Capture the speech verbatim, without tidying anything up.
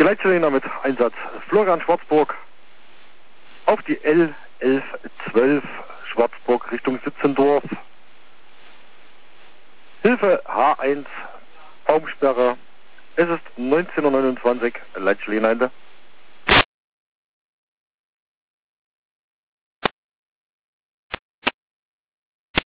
Leitstelle mit Einsatz Florian Schwarzburg auf die L elf zwölf Schwarzburg Richtung Sitzendorf. Hilfe H eins, Baumsperre. Es ist neunzehn Uhr neunundzwanzig, Leitstelle hinein.